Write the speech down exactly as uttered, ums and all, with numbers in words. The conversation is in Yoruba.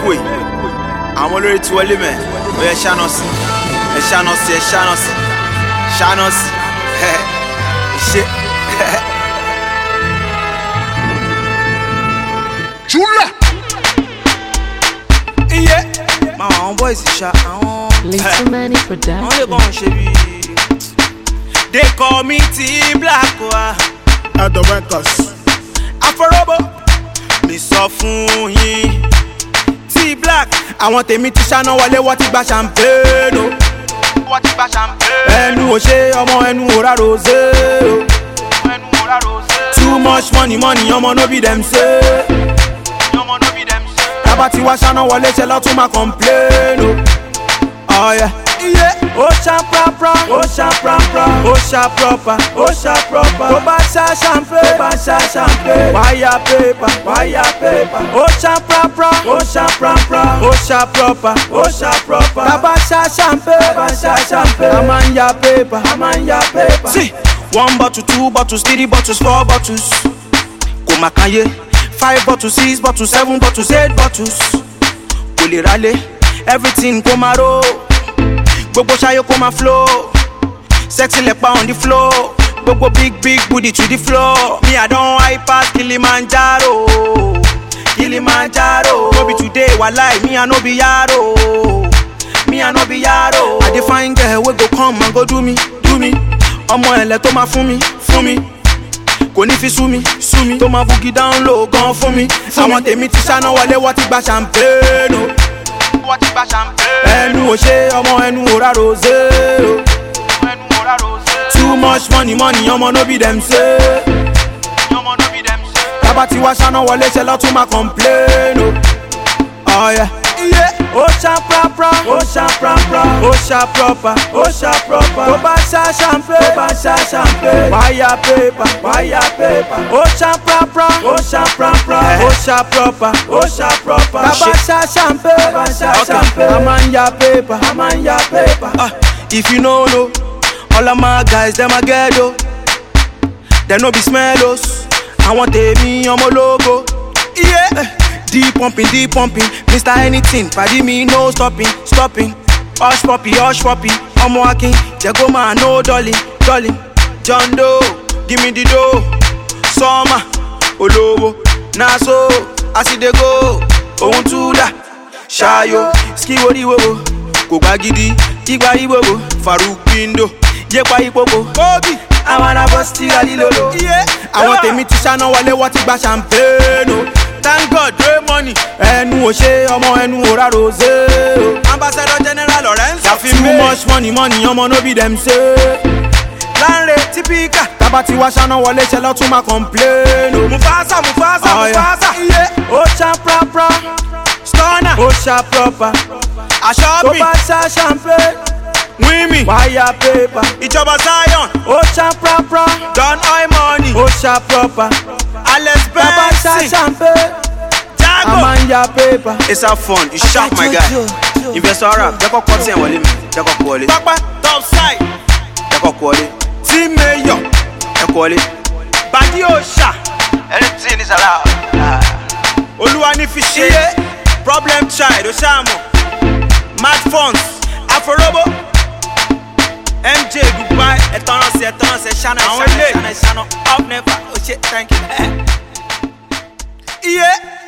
Make way. I'm already to a limit. Where Shanos, a Shanos, a Shanos, Shanos, shit. Chula. Yeah, my own voice is shot. Little Manny Production. They call me T Black At the records. Aforobo, me so fun yin. T Black, I want tèmi ti ṣáná wọlé wọ́n ti gba champagne o. Wọ́n ti gba champagne. Ẹnu ò ṣe ọmọ ẹnu ò ra rosé o. Ẹnu ò ra rosé. Too much money money ọmọ no be dem say. Ọmọ no be dem say. Tábà ti wá ṣáná wọlé ṣe lọ́ tún máa complain o. Oh yeah. Yeah. Ocean proper, ocean proper, ocean proper, ocean proper. Tó bá ṣá champagne, tó bá ṣá champagne. Wire paper, wire paper. Ocean proper, ocean proper, ocean proper, ocean proper. Tá bá ṣá champagne, tá bá ṣá champagne. A máa ń ya paper, a máa ń ya paper. See, one bottle, two bottles, three bottles, four bottles. Kò má kan yé. Five bottles, six bottles, seven bottles, eight bottles. Kò lè rálé, everything kò má ro. Gbogbo ṣayó kó máa flow, sexy lepa on the floor. Gbogbo big big booty to the floor. Me I don high pass Kilimanjaro, Kilimanjaro. No be today, walai, me I no be yaro, me I no be yaro. I dey find girl we go come and go do me, do me. Ọmọ ẹlẹ tó máa fún mi, fún mi. Kò ní fi sú mi, sú mi. Tó máa boogie down low gan fún mi. Àwọn tèmi ti ṣáná wọlé wọ́n ti gba champagne o. Wọ́n ti gba champagne. Ẹnu ò ṣe ọmọ ẹnu ò ra rosé o. Ẹnu ò ra rosé. Too much money money ọmọ no be dem say. Ọmọ no be dem say. Tábà ti wá ṣáná wọlé ṣe lọ́ tún máa complain o. Oh yeah. Yeah. Ocean proper, ocean proper, ocean proper, ocean proper. Tó bá ṣá champagne, tó bá ṣá champagne. Wire paper, wire paper. Ocean proper, ocean proper, ocean proper, ocean proper. Tá bá ṣá champagne, tá bá ṣá champagne. A máa ń ya paper, a máa ń ya paper. Uh, if you no know, all of my guys them a ghetto. They no be smellos. Àwọn tèmi ọmọ ológo. Yeah. Deep pumping, deep pumping, Mister Anything, pardon me, no stopping, stopping. Hush puppy, hush puppy, Omo Akin, Jago man, no dolly, dolly. John Doe, give me the dough. Summer, Olowo, Naso, I see they go. Ohun Tula, Shayo, Ski Wodi Wobo, Koba Gidi, Igba Iwobo, Farouk Bindo, Jekwa Ipopo, Kobi, I wanna bust it a little. Yeah, I want to meet Shana Wale, what it ba champagne. Thank God, great money. Ẹnu ò ṣe ọmọ ẹnu ò ra rosé o. Ambassador General Lorenzo. Too much money money ọmọ no be dem say. Lanre Tipika. Tábà ti wá ṣáná wọlé ṣe lọ́ tún máa complain o. Mufasa Mufasa Mufasa. Ocean proper, Stunner. Ocean proper. Aṣọ́bì. Tó bá ṣá champagne. Wimi. Wire paper. Ìjọba Zion. Ocean proper. Don Oil Money. Ocean proper. Alex Benz. Tábà ṣá champagne. Jago. A máa ń ya paper. It's have fun. You sharp my guy. Investor rap. Jẹ́kọ̀ kọ́ tí ẹ̀ wọlé mi. Jẹ́kọ̀ kú wọlé. Pápá top side. Jẹ́kọ̀ kú wọlé. Tí mayor. Jẹ́kọ̀ wọlé. Bàdí òòṣà. Anything is allowed. Olúwa ní fi ṣe. Problem child. Oṣàmù. Mad funds. Aforobo. M J Dubai, ẹ̀tọ́rọ̀sì ẹ̀tọ́rọ̀sì ṣáná ṣáná ṣáná up never, oh shit, thank you. Yeah.